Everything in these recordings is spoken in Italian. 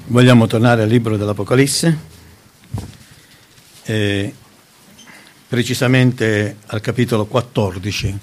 Vogliamo tornare al libro dell'Apocalisse, precisamente al capitolo 14.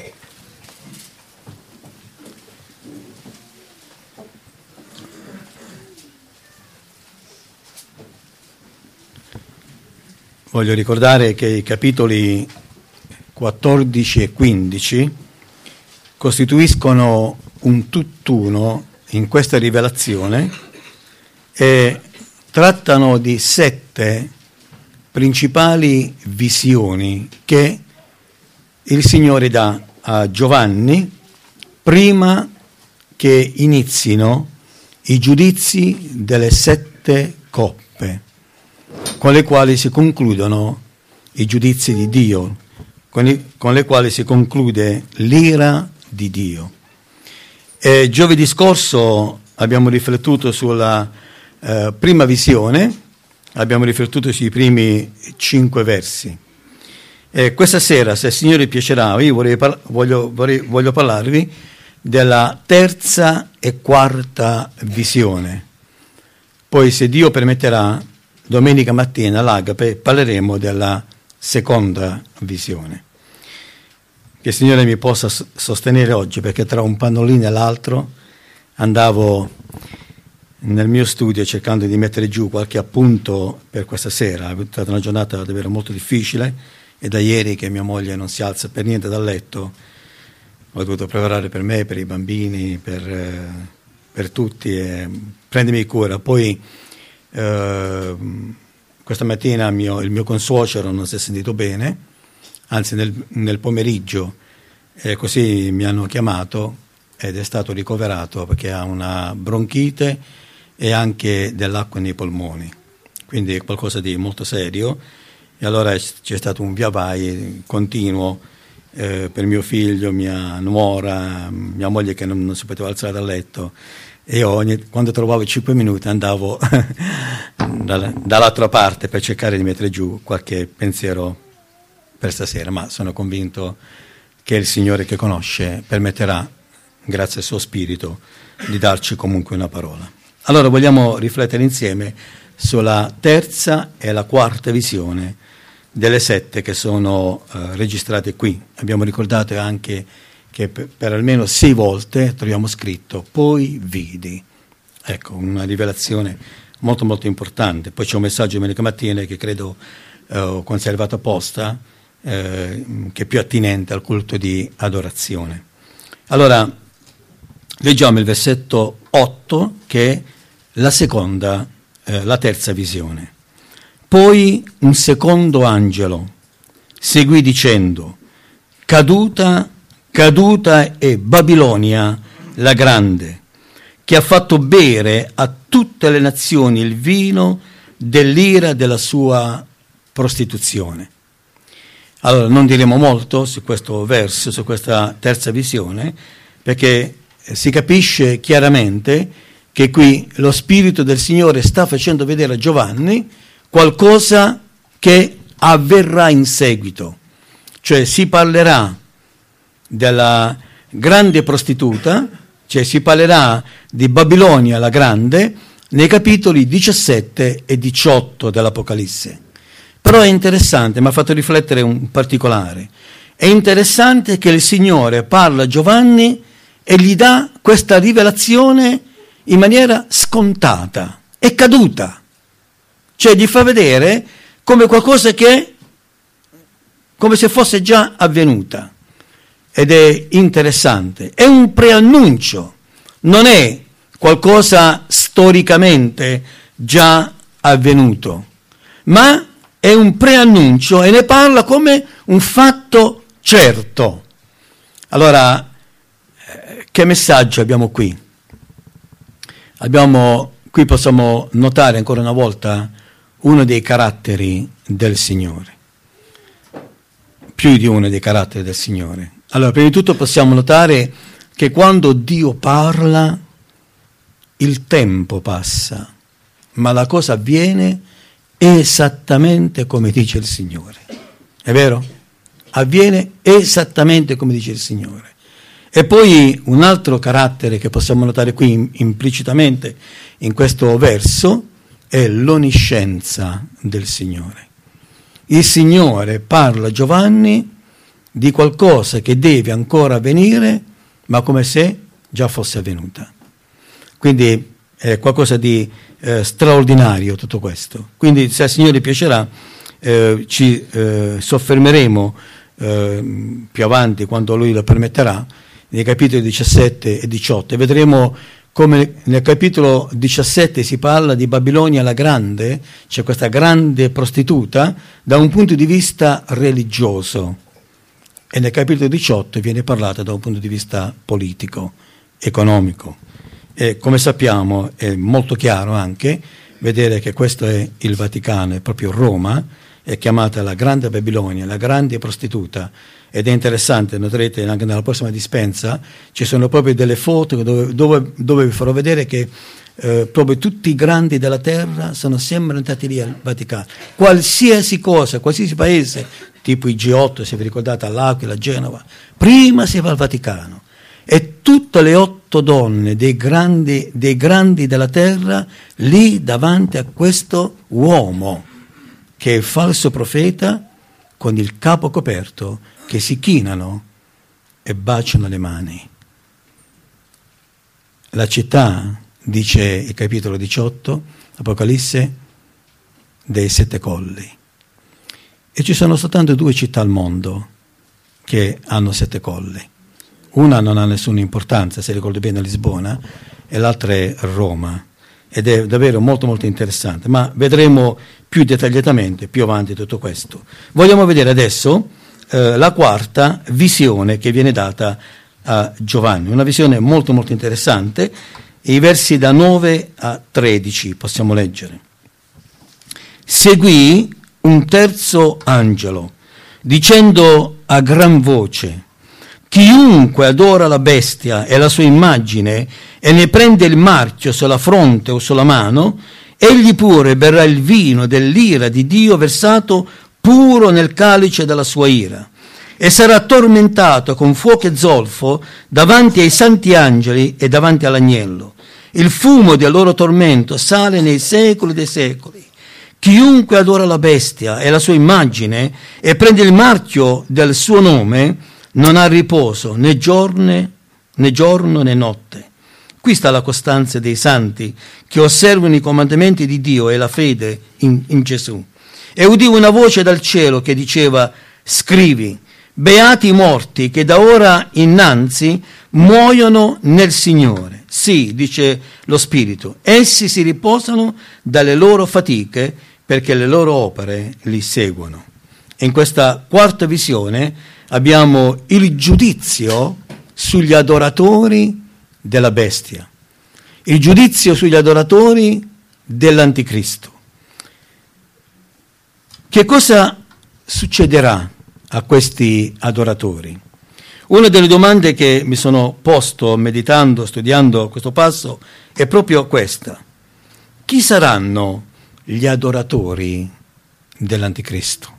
Voglio ricordare che i capitoli 14 e 15 costituiscono un tutt'uno in questa rivelazione e trattano di 7 principali visioni che il Signore dà a Giovanni prima che inizino i giudizi delle 7 coppe, con le quali si concludono i giudizi di Dio, con le quali si conclude l'ira di Dio. E giovedì scorso abbiamo riflettuto sulla prima visione, abbiamo riflettuto sui primi 5 versi. E questa sera, se il Signore piacerà, io voglio parlarvi della terza e quarta visione. Poi, se Dio permetterà, domenica mattina all'Agape parleremo della seconda visione. Che il Signore mi possa sostenere oggi, perché tra un pannolino e l'altro andavo nel mio studio cercando di mettere giù qualche appunto per questa sera. È stata una giornata davvero molto difficile e da ieri che mia moglie non si alza per niente dal letto ho dovuto preparare per me, per i bambini, per tutti e prendermi cura. Poi questa mattina il mio consuocero non si è sentito bene, anzi nel pomeriggio, e così mi hanno chiamato ed è stato ricoverato perché ha una bronchite e anche dell'acqua nei polmoni, quindi è qualcosa di molto serio. E allora c'è stato un via vai continuo per mio figlio, mia nuora, mia moglie che non si poteva alzare dal letto, e io quando trovavo 5 minuti andavo dall'altra parte per cercare di mettere giù qualche pensiero per stasera, ma sono convinto che il Signore che conosce permetterà, grazie al suo Spirito, di darci comunque una parola. Allora vogliamo riflettere insieme sulla terza e la quarta visione delle 7 che sono registrate qui. Abbiamo ricordato anche che per almeno 6 volte troviamo scritto "poi vidi". Ecco, una rivelazione molto molto importante. Poi c'è un messaggio domenica mattina che credo ho conservato apposta, che è più attinente al culto di adorazione. Allora, leggiamo il versetto 8, che è la terza visione. Poi un secondo angelo seguì dicendo: caduta è Babilonia la grande, che ha fatto bere a tutte le nazioni il vino dell'ira della sua prostituzione. Allora, non diremo molto su questo verso, su questa terza visione, perché si capisce chiaramente che qui lo Spirito del Signore sta facendo vedere a Giovanni qualcosa che avverrà in seguito. Cioè si parlerà della grande prostituta, cioè si parlerà di Babilonia la grande nei capitoli 17 e 18 dell'Apocalisse. Però è interessante, mi ha fatto riflettere un particolare. È interessante che il Signore parla a Giovanni e gli dà questa rivelazione in maniera scontata, è caduta, cioè gli fa vedere come qualcosa che, come se fosse già avvenuta. Ed è interessante, è un preannuncio, non è qualcosa storicamente già avvenuto, ma è un preannuncio e ne parla come un fatto certo. Allora, che messaggio abbiamo qui? Qui possiamo notare ancora una volta uno dei caratteri del Signore, più di uno dei caratteri del Signore. Allora, prima di tutto possiamo notare che quando Dio parla, il tempo passa, ma la cosa avviene esattamente come dice il Signore. È vero? Avviene esattamente come dice il Signore. E poi un altro carattere che possiamo notare qui implicitamente in questo verso è l'onniscienza del Signore. Il Signore parla a Giovanni di qualcosa che deve ancora avvenire, ma come se già fosse avvenuta. Quindi è qualcosa di straordinario tutto questo. Quindi, se al Signore piacerà, ci soffermeremo più avanti, quando Lui lo permetterà, nei capitoli 17 e 18, e vedremo come nel capitolo 17 si parla di Babilonia la Grande, cioè questa grande prostituta, da un punto di vista religioso, e nel capitolo 18 viene parlata da un punto di vista politico, economico. E come sappiamo è molto chiaro anche vedere che questo è il Vaticano, è proprio Roma, è chiamata la Grande Babilonia, la grande prostituta, ed è interessante, noterete anche nella prossima dispensa, ci sono proprio delle foto dove vi farò vedere che proprio tutti i grandi della terra sono sempre andati lì al Vaticano. Qualsiasi cosa, qualsiasi paese, tipo i G8, se vi ricordate, all'Aquila, a Genova, prima si va al Vaticano. E tutte le 8 donne dei grandi della terra lì davanti a questo uomo che è il falso profeta, con il capo coperto, che si chinano e baciano le mani. La città, dice il capitolo 18, Apocalisse, dei 7 colli. E ci sono soltanto 2 città al mondo che hanno 7 colli. Una non ha nessuna importanza, se ricordo bene, Lisbona, e l'altra è Roma. Ed è davvero molto molto interessante, ma vedremo più dettagliatamente più avanti tutto questo. Vogliamo vedere adesso la quarta visione che viene data a Giovanni, una visione molto molto interessante. I versi da 9 a 13 possiamo leggere. Seguì un terzo angelo, dicendo a gran voce: chiunque adora la bestia e la sua immagine e ne prende il marchio sulla fronte o sulla mano, egli pure berrà il vino dell'ira di Dio versato puro nel calice della sua ira, e sarà tormentato con fuoco e zolfo davanti ai santi angeli e davanti all'agnello. Il fumo del loro tormento sale nei secoli dei secoli. Chiunque adora la bestia e la sua immagine e prende il marchio del suo nome non ha riposo né giorno né notte. Qui sta la costanza dei santi che osservano i comandamenti di Dio e la fede in Gesù. E udì una voce dal cielo che diceva: scrivi, beati i morti che da ora innanzi muoiono nel Signore. Sì, dice lo Spirito, essi si riposano dalle loro fatiche perché le loro opere li seguono. E in questa quarta visione abbiamo il giudizio sugli adoratori della bestia, il giudizio sugli adoratori dell'anticristo. Che cosa succederà a questi adoratori? Una delle domande che mi sono posto meditando, studiando questo passo è proprio questa: chi saranno gli adoratori dell'anticristo?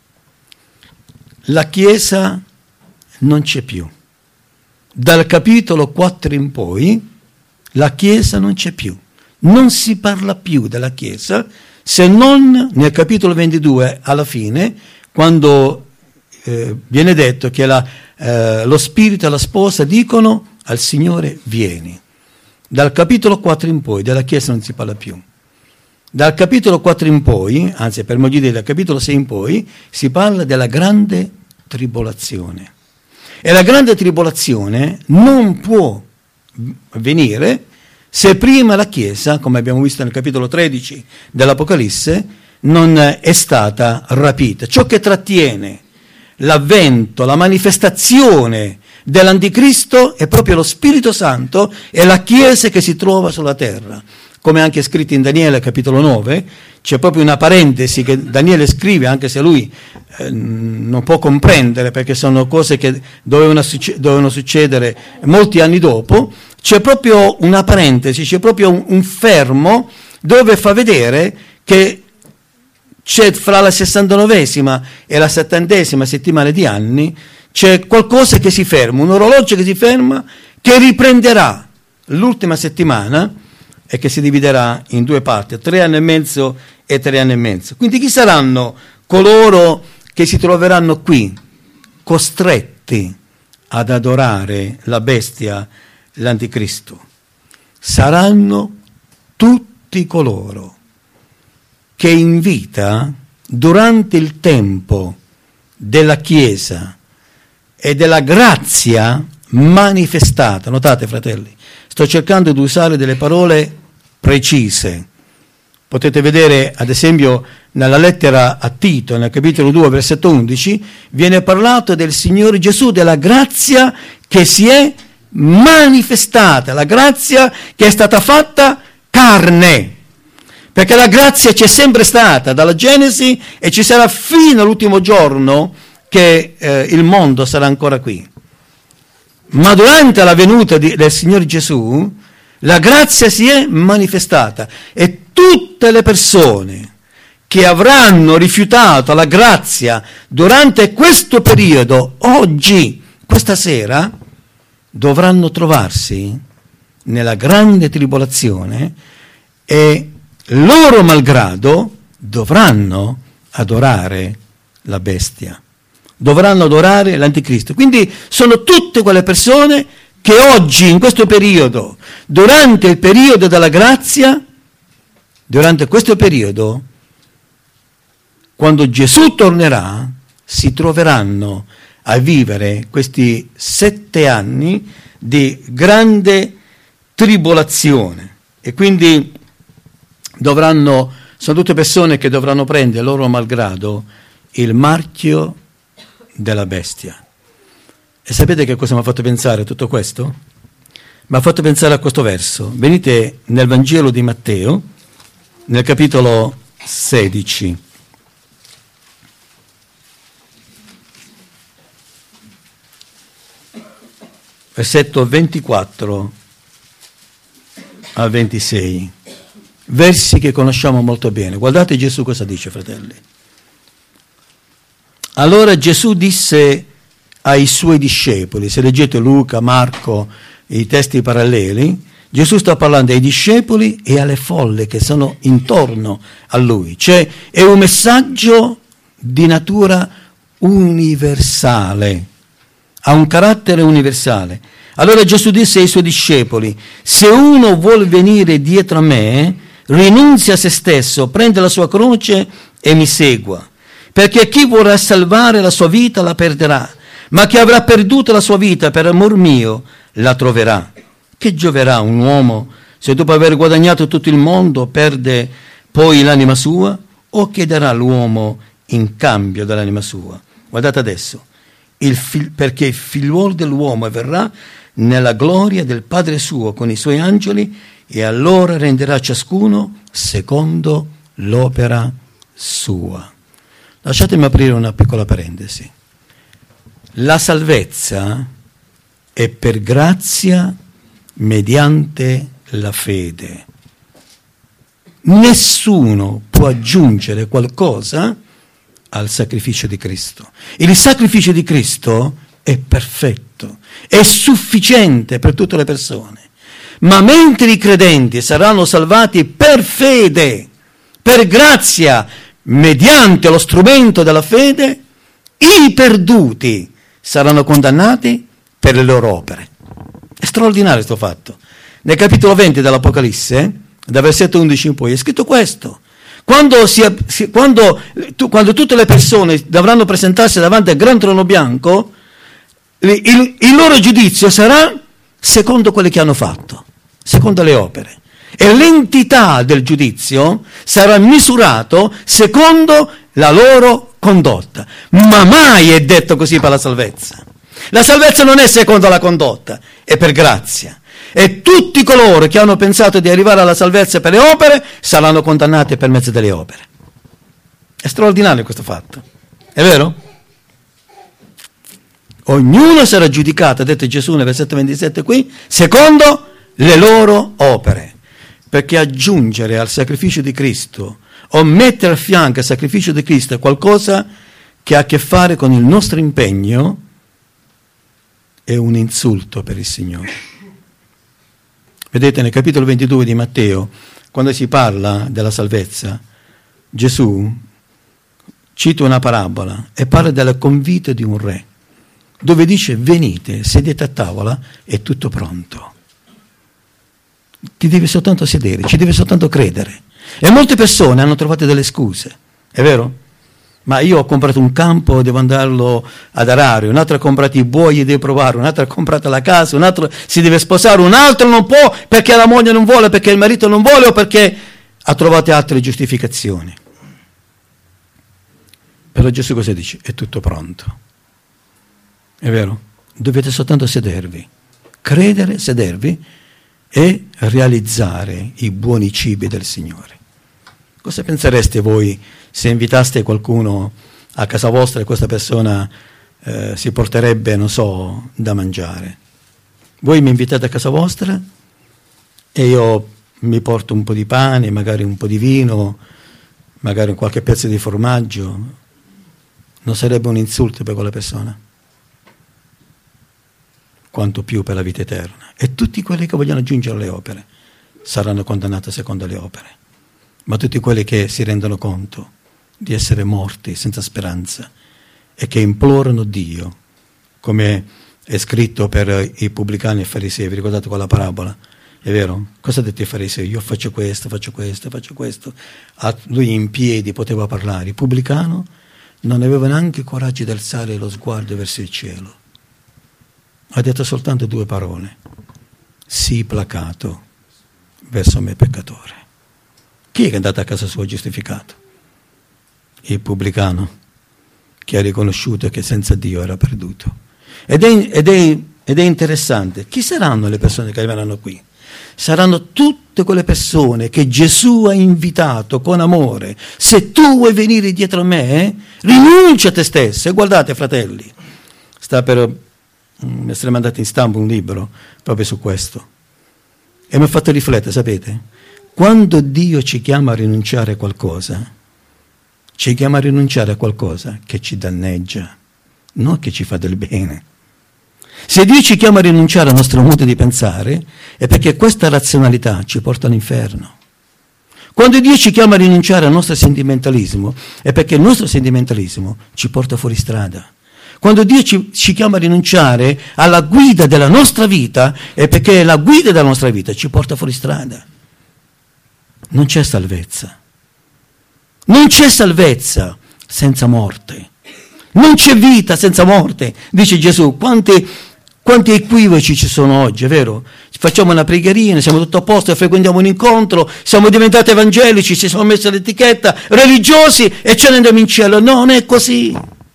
La Chiesa non c'è più. Dal capitolo 4 in poi la Chiesa non c'è più. Non si parla più della Chiesa, se non nel capitolo 22 alla fine, quando viene detto che lo Spirito e la sposa dicono al Signore: vieni. Dal capitolo 4 in poi della Chiesa non si parla più. Dal capitolo 4 in poi, anzi per modo di dire dal capitolo 6 in poi, si parla della grande tribolazione. E la grande tribolazione non può avvenire se prima la Chiesa, come abbiamo visto nel capitolo 13 dell'Apocalisse, non è stata rapita. Ciò che trattiene l'avvento, la manifestazione dell'Anticristo è proprio lo Spirito Santo e la Chiesa che si trova sulla terra. Come anche scritto in Daniele capitolo 9, c'è proprio una parentesi che Daniele scrive, anche se lui non può comprendere, perché sono cose che dovevano succedere molti anni dopo. C'è proprio una parentesi, c'è proprio un fermo dove fa vedere che c'è fra la 69esima e la 70esima settimana di anni, c'è qualcosa che si ferma, un orologio che si ferma, che riprenderà l'ultima settimana e che si dividerà in due parti, 3 anni e mezzo e 3 anni e mezzo. Quindi chi saranno coloro che si troveranno qui, costretti ad adorare la bestia, l'anticristo? Saranno tutti coloro che in vita, durante il tempo della Chiesa e della grazia manifestata, notate fratelli, sto cercando di usare delle parole precise. Potete vedere ad esempio nella lettera a Tito, nel capitolo 2, versetto 11, viene parlato del Signore Gesù, della grazia che si è manifestata, la grazia che è stata fatta carne, perché la grazia c'è sempre stata dalla Genesi e ci sarà fino all'ultimo giorno che il mondo sarà ancora qui. Ma durante la venuta del Signore Gesù la grazia si è manifestata e tutte le persone che avranno rifiutato la grazia durante questo periodo, oggi, questa sera, dovranno trovarsi nella grande tribolazione e loro malgrado dovranno adorare la bestia, dovranno adorare l'anticristo. Quindi sono tutte quelle persone che oggi, in questo periodo, durante il periodo della grazia, durante questo periodo, quando Gesù tornerà, si troveranno a vivere questi 7 anni di grande tribolazione. E quindi sono tutte persone che dovranno prendere loro malgrado il marchio della bestia. E sapete che cosa mi ha fatto pensare a tutto questo? Mi ha fatto pensare a questo verso. Venite nel Vangelo di Matteo, nel capitolo 16. Versetto 24 a 26. Versi che conosciamo molto bene. Guardate Gesù cosa dice, fratelli. Allora Gesù disse ai suoi discepoli, se leggete Luca, Marco, i testi paralleli, Gesù sta parlando ai discepoli e alle folle che sono intorno a lui. Cioè è un messaggio di natura universale, ha un carattere universale. Allora Gesù disse ai suoi discepoli: se uno vuol venire dietro a me, rinunzia a se stesso, prende la sua croce e mi segua. Perché chi vorrà salvare la sua vita la perderà, ma chi avrà perduto la sua vita per amor mio la troverà. Che gioverà un uomo se dopo aver guadagnato tutto il mondo perde poi l'anima sua? O che darà l'uomo in cambio dell'anima sua? Guardate adesso, perché il figliuolo dell'uomo verrà nella gloria del Padre suo con i suoi angeli e allora renderà ciascuno secondo l'opera sua. Lasciatemi aprire una piccola parentesi. La salvezza è per grazia mediante la fede. Nessuno può aggiungere qualcosa al sacrificio di Cristo. Il sacrificio di Cristo è perfetto, è sufficiente per tutte le persone. Ma mentre i credenti saranno salvati per fede, per grazia, mediante lo strumento della fede, i perduti saranno condannati per le loro opere. È straordinario questo fatto. Nel capitolo 20 dell'Apocalisse, da versetto 11 in poi, è scritto questo. Quando tutte le persone dovranno presentarsi davanti al gran trono bianco, il loro giudizio sarà secondo quello che hanno fatto, secondo le opere. E l'entità del giudizio sarà misurato secondo la loro condotta. Ma mai è detto così per la salvezza. La salvezza non è secondo la condotta, è per grazia. E tutti coloro che hanno pensato di arrivare alla salvezza per le opere saranno condannati per mezzo delle opere. È straordinario questo fatto. È vero? Ognuno sarà giudicato, ha detto Gesù nel versetto 27 qui, secondo le loro opere. Perché aggiungere al sacrificio di Cristo o mettere a fianco al sacrificio di Cristo qualcosa che ha a che fare con il nostro impegno è un insulto per il Signore. Vedete, nel capitolo 22 di Matteo, quando si parla della salvezza, Gesù cita una parabola e parla della convite di un re, dove dice: venite, sedete a tavola, è tutto pronto. Ti devi soltanto sedere, ci devi soltanto credere. E molte persone hanno trovato delle scuse, è vero? Ma io ho comprato un campo, devo andarlo ad arare, un altro ha comprato i buoi, deve provare, un altro ha comprato la casa, un altro si deve sposare, un altro non può perché la moglie non vuole, perché il marito non vuole o perché ha trovato altre giustificazioni. Però Gesù cosa dice? È tutto pronto. È vero? Dovete soltanto sedervi, credere, sedervi e realizzare i buoni cibi del Signore. Cosa pensereste voi se invitaste qualcuno a casa vostra e questa persona si porterebbe, non so, da mangiare? Voi mi invitate a casa vostra e io mi porto un po' di pane, magari un po' di vino, magari qualche pezzo di formaggio. Non sarebbe un insulto per quella persona? Quanto più per la vita eterna. E tutti quelli che vogliono aggiungere le opere saranno condannati secondo le opere. Ma tutti quelli che si rendono conto di essere morti senza speranza e che implorano Dio, come è scritto per i pubblicani e i farisei, vi ricordate quella parabola? È vero? Cosa ha detto i farisei? Io faccio questo, faccio questo, faccio questo. Lui in piedi poteva parlare. Il pubblicano non aveva neanche coraggio di alzare lo sguardo verso il cielo. Ha detto soltanto due parole: sii placato verso me peccatore. Chi è andato a casa sua giustificato? Il pubblicano, che ha riconosciuto che senza Dio era perduto. Ed è interessante. Chi saranno le persone che arriveranno qui? Saranno tutte quelle persone che Gesù ha invitato con amore. Se tu vuoi venire dietro a me, rinuncia a te stesso. E guardate, fratelli, sta per essere mandato in stampa un libro proprio su questo. E mi ha fatto riflettere, sapete? Quando Dio ci chiama a rinunciare a qualcosa, ci chiama a rinunciare a qualcosa che ci danneggia, non che ci fa del bene. Se Dio ci chiama a rinunciare al nostro modo di pensare, è perché questa razionalità ci porta all'inferno. Quando Dio ci chiama a rinunciare al nostro sentimentalismo, è perché il nostro sentimentalismo ci porta fuori strada. Quando Dio ci chiama a rinunciare alla guida della nostra vita, è perché la guida della nostra vita ci porta fuori strada. Non c'è salvezza. Non c'è salvezza senza morte. Non c'è vita senza morte, dice Gesù. Quanti equivoci ci sono oggi, è vero? Facciamo una preghierina, siamo tutto a posto, frequentiamo un incontro, siamo diventati evangelici, ci siamo messi l'etichetta, religiosi e ce ne andiamo in cielo. No, non è così.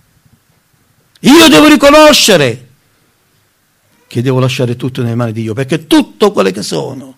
Io devo riconoscere che devo lasciare tutto nelle mani di Dio, perché tutto quello che sono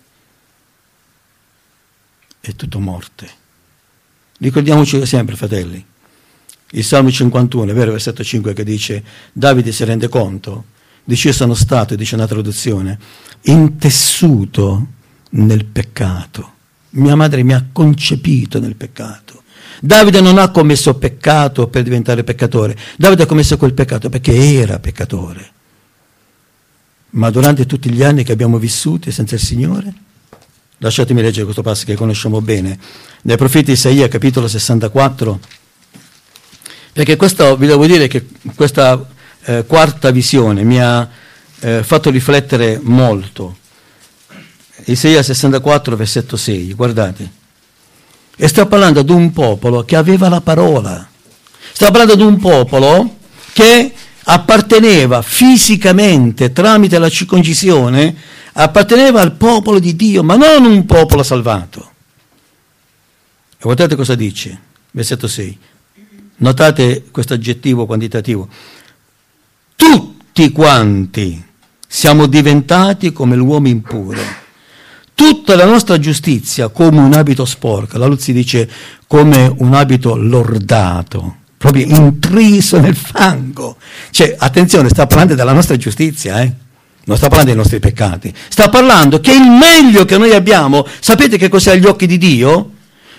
è tutto morte. Ricordiamoci sempre, fratelli, il Salmo 51, è vero, versetto 5, che dice: Davide si rende conto, dice: io sono stato, dice una traduzione, intessuto nel peccato. Mia madre mi ha concepito nel peccato. Davide non ha commesso peccato per diventare peccatore. Davide ha commesso quel peccato perché era peccatore. Ma durante tutti gli anni che abbiamo vissuti senza il Signore, lasciatemi leggere questo passo che conosciamo bene, nel profeta Isaia, capitolo 64, perché questo, vi devo dire che questa quarta visione mi ha fatto riflettere molto. Isaia 64, versetto 6, guardate. E sta parlando ad un popolo che aveva la parola. Sta parlando ad un popolo che apparteneva fisicamente, tramite la circoncisione, apparteneva al popolo di Dio, ma non un popolo salvato. E guardate cosa dice, versetto 6. Notate questo aggettivo quantitativo. Tutti quanti siamo diventati come l'uomo impuro. Tutta la nostra giustizia come un abito sporco. La Luzzi dice come un abito lordato, proprio intriso nel fango. Cioè, attenzione, sta parlando della nostra giustizia, non sta parlando dei nostri peccati. Sta parlando che il meglio che noi abbiamo, sapete che cos'è agli occhi di Dio?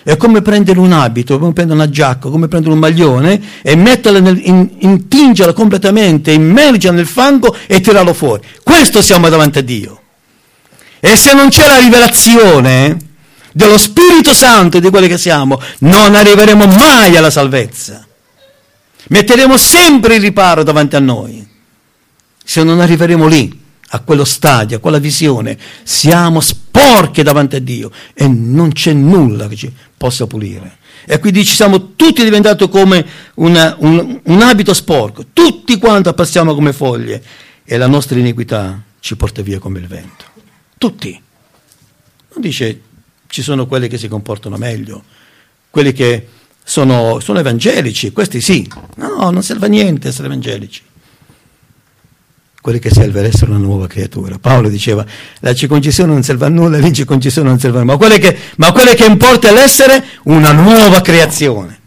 È come prendere un abito, come prendere una giacca, come prendere un maglione e metterla, intingerla completamente, immergerla nel fango e tirarlo fuori. Questo siamo davanti a Dio. E se non c'è la rivelazione dello Spirito Santo di quelli che siamo, non arriveremo mai alla salvezza. Metteremo sempre il riparo davanti a noi. Se non arriveremo lì, a quello stadio, a quella visione, siamo sporchi davanti a Dio e non c'è nulla che ci possa pulire. E quindi ci siamo tutti diventati come un abito sporco, tutti quanti passiamo come foglie e la nostra iniquità ci porta via come il vento. Tutti. Non dice ci sono quelli che si comportano meglio, quelli che sono evangelici, questi sì. No, non serve a niente essere evangelici. Quelli che serve ad essere una nuova creatura. Paolo diceva, la circoncisione non serve a nulla, l'incirconcisione non serve a nulla, ma quello che importa è l'essere una nuova creazione.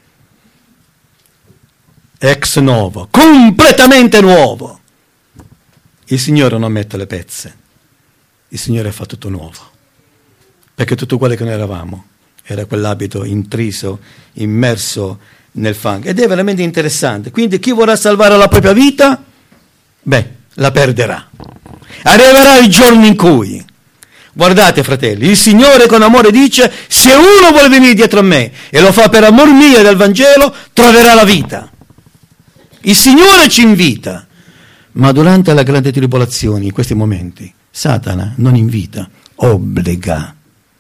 Ex novo, completamente nuovo. Il Signore non mette le pezze, il Signore fa tutto nuovo. Perché tutto quello che noi eravamo era quell'abito intriso, immerso nel fango. Ed è veramente interessante. Quindi chi vorrà salvare la propria vita, la perderà. Arriverà il giorno in cui, guardate fratelli, il Signore con amore dice, se uno vuole venire dietro a me e lo fa per amor mio e del Vangelo, troverà la vita. Il Signore ci invita, ma durante la grande tribolazione, in questi momenti, Satana non invita, obbliga.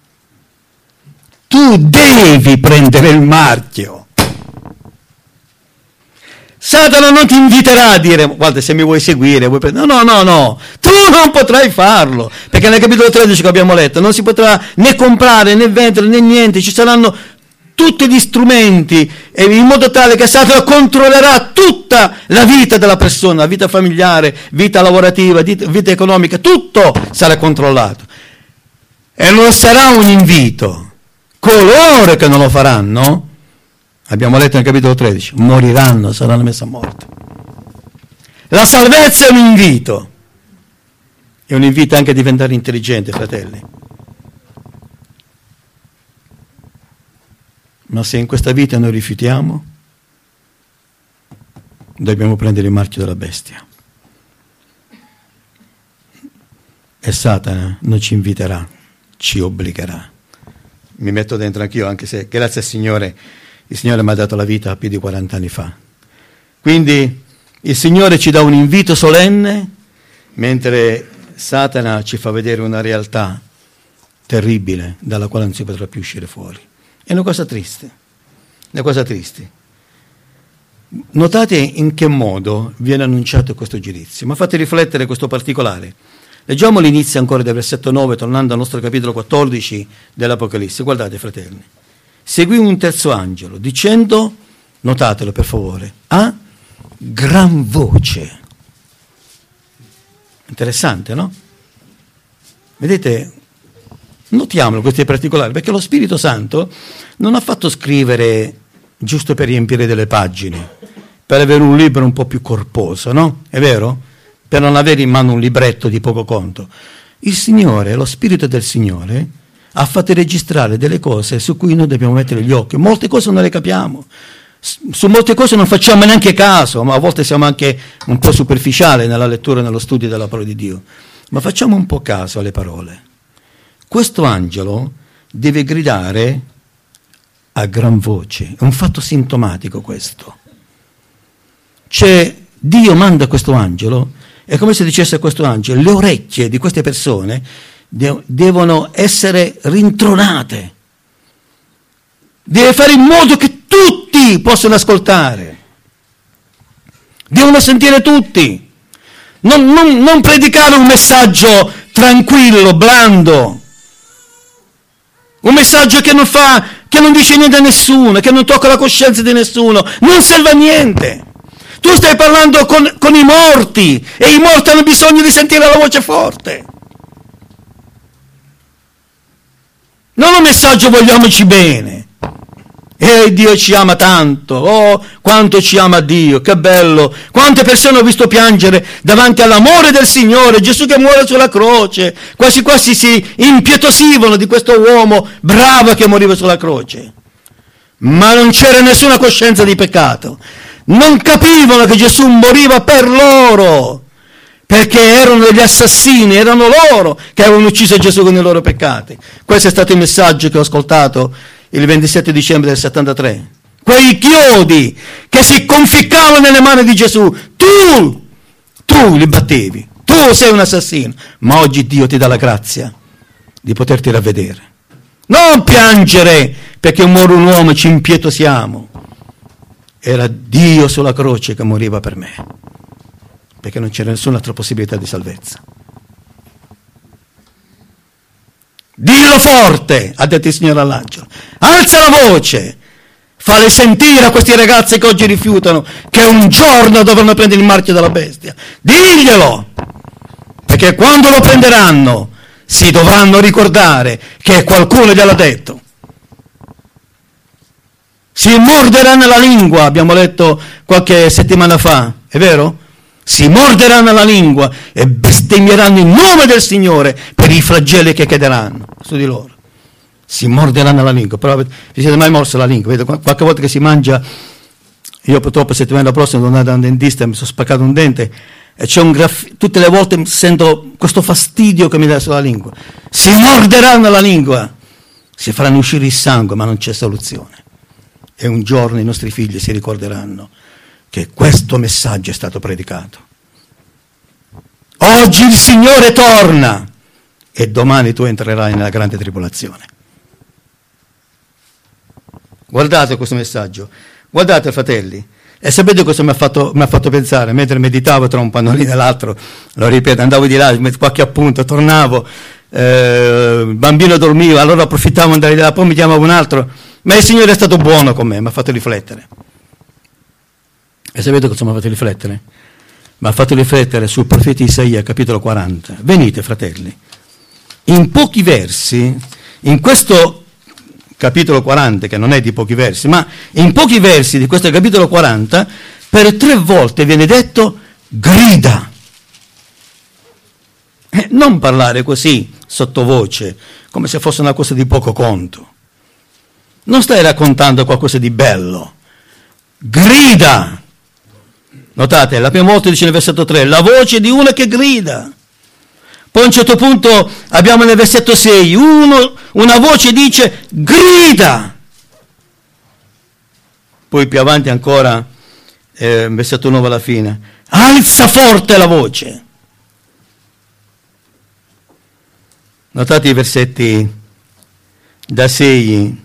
Tu devi prendere il marchio. Satana non ti inviterà a dire, guarda, se mi vuoi seguire, vuoi prendere. No, tu non potrai farlo, perché nel capitolo 13 che abbiamo letto non si potrà né comprare, né vendere, né niente, ci saranno tutti gli strumenti, in modo tale che Satana controllerà tutta la vita della persona, la vita familiare, vita lavorativa, vita economica, tutto sarà controllato. E non sarà un invito. Coloro che non lo faranno, abbiamo letto nel capitolo 13, moriranno, saranno messi a morte. La salvezza è un invito anche a diventare intelligenti, fratelli. Ma se in questa vita noi rifiutiamo, dobbiamo prendere il marchio della bestia. E Satana non ci inviterà, ci obbligherà. Mi metto dentro anch'io, anche se grazie al Signore, il Signore mi ha dato la vita più di 40 anni fa. Quindi il Signore ci dà un invito solenne, mentre Satana ci fa vedere una realtà terribile dalla quale non si potrà più uscire fuori. È una cosa triste. Notate in che modo viene annunciato questo giudizio. Ma fate riflettere questo particolare. Leggiamo l'inizio ancora del versetto 9, tornando al nostro capitolo 14 dell'Apocalisse. Guardate, fratelli. Seguì un terzo angelo, dicendo, notatelo per favore, a gran voce. Interessante, no? Vedete, notiamolo questi particolari, perché lo Spirito Santo non ha fatto scrivere giusto per riempire delle pagine, per avere un libro un po' più corposo, no? È vero? Per non avere in mano un libretto di poco conto. Il Signore, lo Spirito del Signore, ha fatto registrare delle cose su cui noi dobbiamo mettere gli occhi. Molte cose non le capiamo, su molte cose non facciamo neanche caso, ma a volte siamo anche un po' superficiali nella lettura e nello studio della parola di Dio. Ma facciamo un po' caso alle parole. Questo angelo deve gridare a gran voce, è un fatto sintomatico questo. Dio manda questo angelo, è come se dicesse a questo angelo, le orecchie di queste persone devono essere rintronate, deve fare in modo che tutti possano ascoltare, devono sentire tutti, non predicare un messaggio tranquillo, blando, un messaggio che non dice niente a nessuno, che non tocca la coscienza di nessuno, non serve a niente. Tu stai parlando con i morti e i morti hanno bisogno di sentire la voce forte. Non un messaggio vogliamoci bene. Dio ci ama tanto, oh quanto ci ama Dio, che bello, quante persone ho visto piangere davanti all'amore del Signore, Gesù che muore sulla croce, quasi quasi si impietosivano di questo uomo bravo che moriva sulla croce, ma non c'era nessuna coscienza di peccato, non capivano che Gesù moriva per loro, perché erano degli assassini, erano loro che avevano ucciso Gesù con i loro peccati. Questo è stato il messaggio che ho ascoltato il 27 dicembre del 73. Quei chiodi che si conficcavano nelle mani di Gesù, tu li battevi, tu sei un assassino, ma oggi Dio ti dà la grazia di poterti ravvedere. Non piangere perché muore un uomo e ci impietosiamo. Era Dio sulla croce che moriva per me, perché non c'era nessuna altra possibilità di salvezza. Dillo forte, ha detto il Signore all'angelo, alza la voce, fale sentire a questi ragazzi che oggi rifiutano che un giorno dovranno prendere il marchio della bestia. Diglielo, perché quando lo prenderanno si dovranno ricordare che qualcuno gliel'ha detto. Si morderanno la lingua, abbiamo letto qualche settimana fa, è vero? Si morderanno la lingua e bestemmieranno il nome del Signore per i flagelli che cederanno su di loro. Si morderanno la lingua. Però vi siete mai morso la lingua? Vedo, qualche volta che si mangia, io purtroppo settimana prossima sono andato da un dentista, mi sono spaccato un dente e c'è tutte le volte sento questo fastidio che mi dà sulla lingua. Si morderanno la lingua, si faranno uscire il sangue, ma non c'è soluzione. E un giorno i nostri figli si ricorderanno che questo messaggio è stato predicato. Oggi il Signore torna e domani tu entrerai nella grande tribolazione. Guardate questo messaggio, guardate fratelli, e sapete cosa mi ha fatto pensare? Mentre meditavo tra un pannolino e l'altro, lo ripeto, andavo di là, qualche appunto, tornavo, il bambino dormiva, allora approfittavo di andare di là, poi mi chiamava un altro, ma il Signore è stato buono con me, mi ha fatto riflettere. E sapete cosa mi ha fatto riflettere? Mi ha fatto riflettere sul profeta Isaia, capitolo 40. Venite, fratelli. In pochi versi, in questo capitolo 40, che non è di pochi versi, ma in pochi versi di questo capitolo 40, per 3 volte viene detto grida. Non parlare così, sottovoce, come se fosse una cosa di poco conto. Non stai raccontando qualcosa di bello. Grida. Notate, la prima volta dice nel versetto 3, la voce di uno che grida. Poi a un certo punto abbiamo nel versetto 6, una voce dice grida. Poi più avanti ancora, versetto 9 alla fine, alza forte la voce. Notate i versetti da 6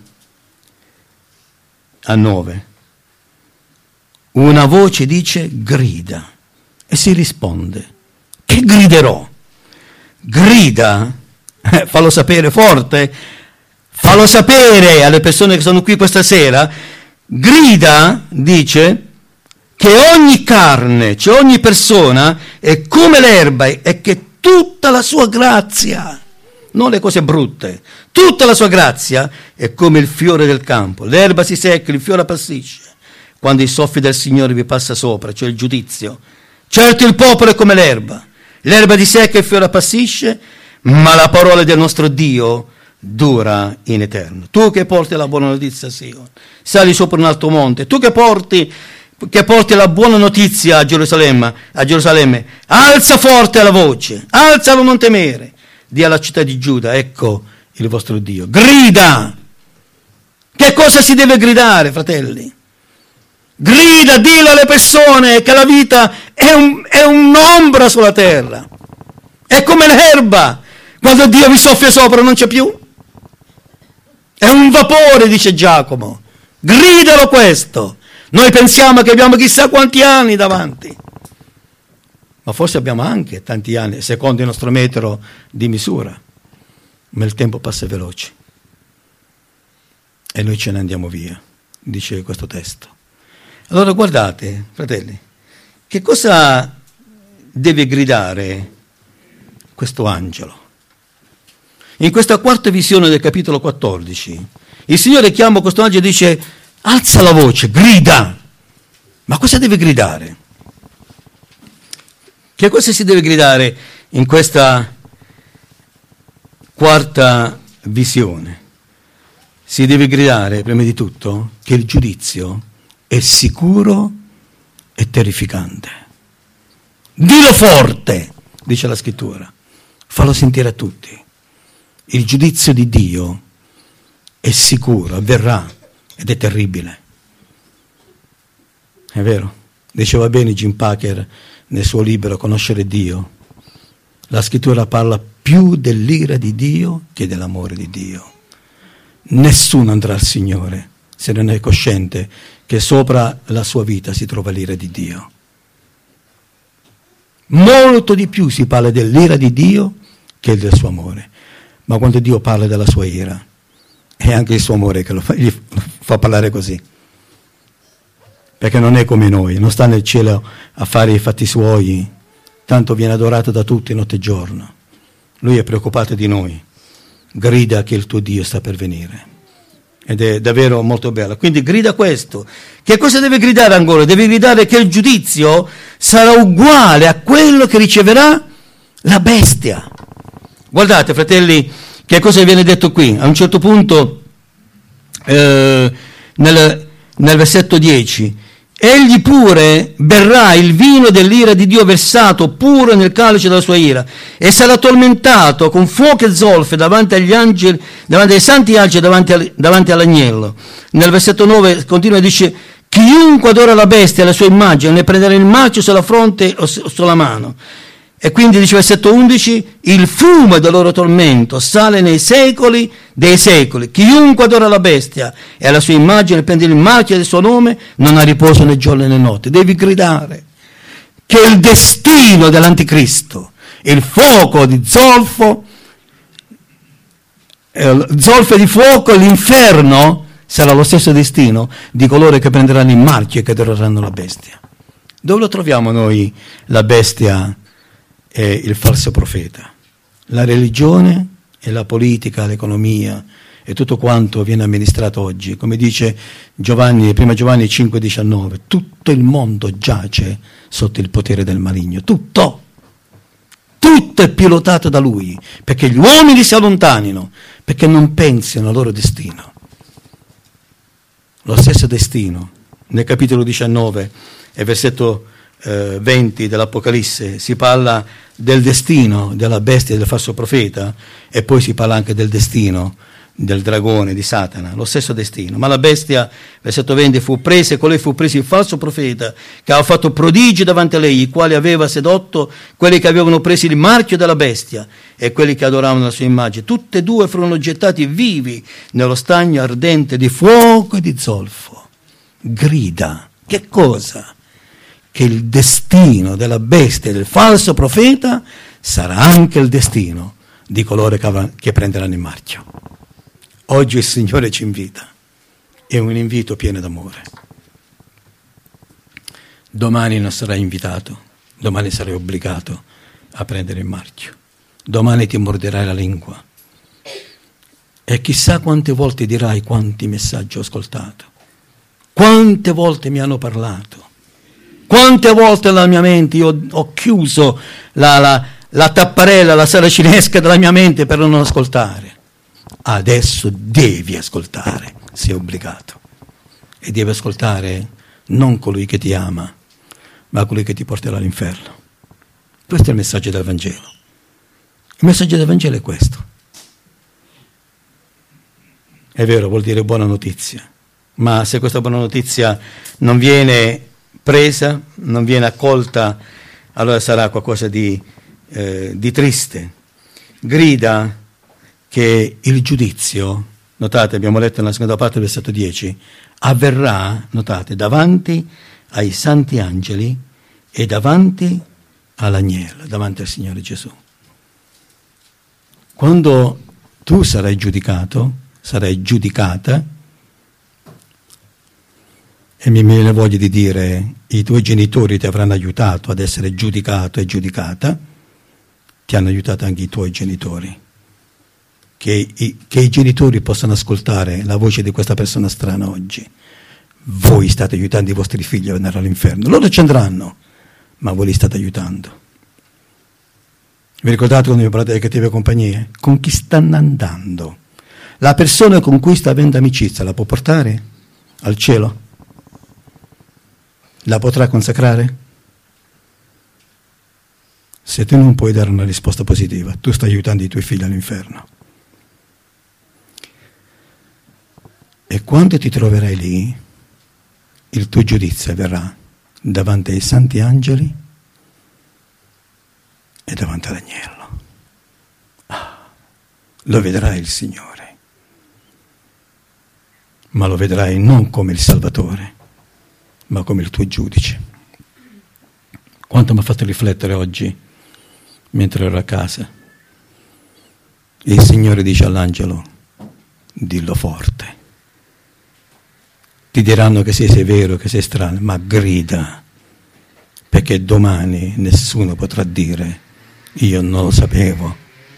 a 9. Una voce dice grida e si risponde, che griderò? Grida, fallo sapere forte, fallo sapere alle persone che sono qui questa sera, grida, dice, che ogni carne, cioè ogni persona è come l'erba e che tutta la sua grazia, non le cose brutte, tutta la sua grazia è come il fiore del campo, l'erba si secca, il fiore appassisce. Quando il soffio del Signore vi passa sopra, cioè il giudizio. Certo il popolo è come l'erba di secca e il fiore appassisce, ma la parola del nostro Dio dura in eterno. Tu che porti la buona notizia a Sion, sali sopra un alto monte, tu che porti la buona notizia a Gerusalemme, alza forte la voce, alzalo, non temere, di alla città di Giuda, ecco il vostro Dio. Grida! Che cosa si deve gridare, fratelli? Grida, dillo alle persone che la vita è un'ombra sulla terra. È come l'erba. Quando Dio vi soffia sopra non c'è più. È un vapore, dice Giacomo. Gridalo questo. Noi pensiamo che abbiamo chissà quanti anni davanti. Ma forse abbiamo anche tanti anni, secondo il nostro metro di misura. Ma il tempo passa veloce. E noi ce ne andiamo via, dice questo testo. Allora guardate, fratelli, che cosa deve gridare questo angelo? In questa quarta visione del capitolo 14, il Signore chiama questo angelo e dice, alza la voce, grida. Ma cosa deve gridare? Che cosa si deve gridare in questa quarta visione? Si deve gridare, prima di tutto, che il giudizio è sicuro e terrificante. Dillo forte, dice la scrittura, fallo sentire a tutti. Il giudizio di Dio è sicuro, avverrà ed è terribile. È vero, diceva bene Jim Packer nel suo libro Conoscere Dio. La scrittura parla più dell'ira di Dio che dell'amore di Dio. Nessuno andrà al Signore se non è cosciente che sopra la sua vita si trova l'ira di Dio. Molto di più si parla dell'ira di Dio che del suo amore. Ma quando Dio parla della sua ira, è anche il suo amore che gli fa parlare così. Perché non è come noi, non sta nel cielo a fare i fatti suoi, tanto viene adorato da tutti notte e giorno. Lui è preoccupato di noi. Grida che il tuo Dio sta per venire. Ed è davvero molto bello. Quindi grida questo. Che cosa deve gridare ancora? Deve gridare che il giudizio sarà uguale a quello che riceverà la bestia. Guardate, fratelli, che cosa viene detto qui? A un certo punto, nel versetto 10, egli pure berrà il vino dell'ira di Dio versato pure nel calice della sua ira e sarà tormentato con fuoco e zolfo davanti agli angeli, davanti ai santi angeli, davanti all'agnello. Nel versetto 9 continua e dice: chiunque adora la bestia e la sua immagine ne prenderà il marchio sulla fronte o sulla mano. E quindi dice versetto 11: il fumo del loro tormento sale nei secoli dei secoli. Chiunque adora la bestia e la sua immagine prende il marchio del suo nome non ha riposo né giorno né notte. Devi gridare che il destino dell'anticristo, il fuoco di zolfo di fuoco, l'inferno, sarà lo stesso destino di coloro che prenderanno il marchio e che adoreranno la bestia. Dove lo troviamo noi la bestia e il falso profeta? La religione e la politica, l'economia e tutto quanto viene amministrato oggi. Come dice Giovanni, 1 Giovanni 5,19, tutto il mondo giace sotto il potere del maligno. Tutto è pilotato da lui, perché gli uomini si allontanino, perché non pensino al loro destino. Lo stesso destino, nel capitolo 19 e versetto 20 dell'Apocalisse si parla del destino della bestia e del falso profeta, e poi si parla anche del destino del dragone, di Satana, lo stesso destino. Ma la bestia, versetto 20, fu presa, e colei fu preso il falso profeta che aveva fatto prodigi davanti a lei, i quali aveva sedotto quelli che avevano preso il marchio della bestia e quelli che adoravano la sua immagine. Tutte e due furono gettati vivi nello stagno ardente di fuoco e di zolfo. Grida, che cosa? Che il destino della bestia e del falso profeta sarà anche il destino di coloro che prenderanno il marchio. Oggi il Signore ci invita, è un invito pieno d'amore. Domani non sarai invitato, domani sarai obbligato a prendere il marchio. Domani ti morderai la lingua e chissà quante volte dirai quanti messaggi ho ascoltato, quante volte mi hanno parlato. Quante volte nella mia mente io ho chiuso la tapparella, la saracinesca della mia mente per non ascoltare. Adesso devi ascoltare, sei obbligato. E devi ascoltare non colui che ti ama, ma colui che ti porterà all'inferno. Questo è il messaggio del Vangelo. Il messaggio del Vangelo è questo. È vero, vuol dire buona notizia, ma se questa buona notizia non viene presa, non viene accolta, allora sarà qualcosa di triste. Grida che il giudizio, notate, abbiamo letto nella seconda parte del versetto 10, avverrà, notate, davanti ai santi angeli e davanti all'agnello, davanti al Signore Gesù. Quando tu sarai giudicato, sarai giudicata, e mi viene voglia di dire, i tuoi genitori ti avranno aiutato ad essere giudicato e giudicata, ti hanno aiutato anche i tuoi genitori. Che i genitori possano ascoltare la voce di questa persona strana oggi. Voi state aiutando i vostri figli a andare all'inferno. Loro ci andranno, ma voi li state aiutando. Vi ricordate quando vi parlate delle cattive compagnie? Con chi stanno andando? La persona con cui sta avendo amicizia la può portare al cielo? La potrà consacrare? Se tu non puoi dare una risposta positiva, tu stai aiutando i tuoi figli all'inferno. E quando ti troverai lì, il tuo giudizio avverrà davanti ai santi angeli e davanti all'agnello. Lo vedrai il Signore, ma lo vedrai non come il Salvatore, ma come il tuo giudice. Quanto mi ha fatto riflettere oggi, mentre ero a casa. Il Signore dice all'angelo, dillo forte. Ti diranno che sei severo, che sei strano, ma grida, perché domani nessuno potrà dire, io non lo sapevo.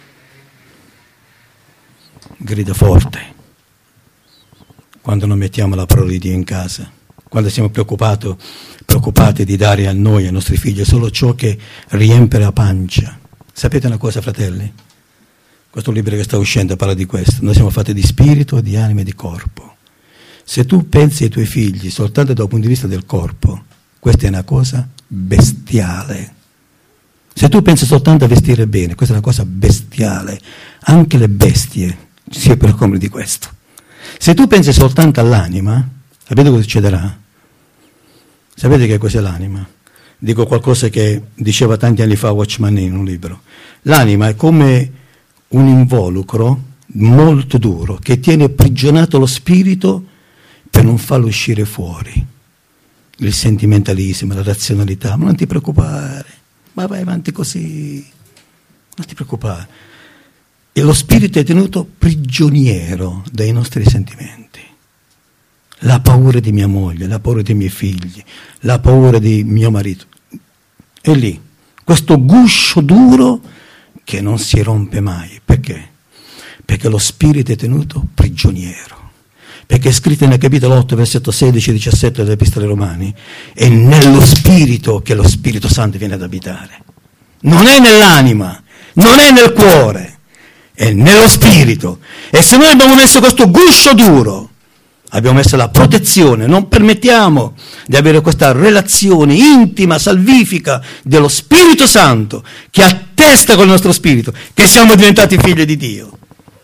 Grida forte. Quando non mettiamo la parola di Dio in casa, quando siamo preoccupati di dare a noi, ai nostri figli, solo ciò che riempie la pancia. Sapete una cosa, fratelli? Questo libro che sta uscendo parla di questo. Noi siamo fatti di spirito, di anima e di corpo. Se tu pensi ai tuoi figli soltanto dal punto di vista del corpo, questa è una cosa bestiale. Se tu pensi soltanto a vestire bene, questa è una cosa bestiale. Anche le bestie si preoccupano di questo. Se tu pensi soltanto all'anima, sapete cosa succederà? Sapete che cos'è l'anima? Dico qualcosa che diceva tanti anni fa Watchman in un libro. L'anima è come un involucro molto duro che tiene prigionato lo spirito per non farlo uscire fuori. Il sentimentalismo, la razionalità, ma non ti preoccupare, ma vai avanti così, non ti preoccupare. E lo spirito è tenuto prigioniero dai nostri sentimenti. La paura di mia moglie, la paura dei miei figli, la paura di mio marito. È lì, questo guscio duro che non si rompe mai. Perché? Perché lo spirito è tenuto prigioniero. Perché è scritto nel capitolo 8, versetto 16 e 17 delle Epistole Romani, è nello spirito che lo Spirito Santo viene ad abitare. Non è nell'anima, non è nel cuore, è nello spirito. E se noi abbiamo messo questo guscio duro, abbiamo messo la protezione, non permettiamo di avere questa relazione intima, salvifica dello Spirito Santo che attesta col nostro spirito che siamo diventati figli di Dio.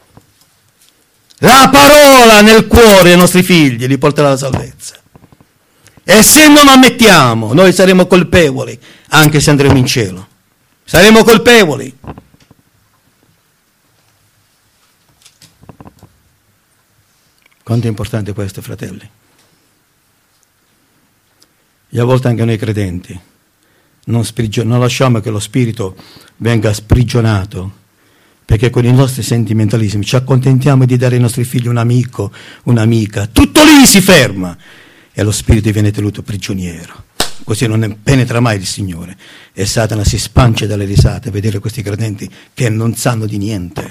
La parola nel cuore dei nostri figli li porterà alla salvezza. E se non ammettiamo, noi saremo colpevoli, anche se andremo in cielo. Saremo colpevoli. Quanto è importante questo, fratelli? E a volte anche noi credenti non lasciamo che lo spirito venga sprigionato, perché con i nostri sentimentalismi ci accontentiamo di dare ai nostri figli un amico, un'amica, tutto lì si ferma e lo spirito viene tenuto prigioniero. Così non penetra mai il Signore e Satana si spancia dalle risate a vedere questi credenti che non sanno di niente.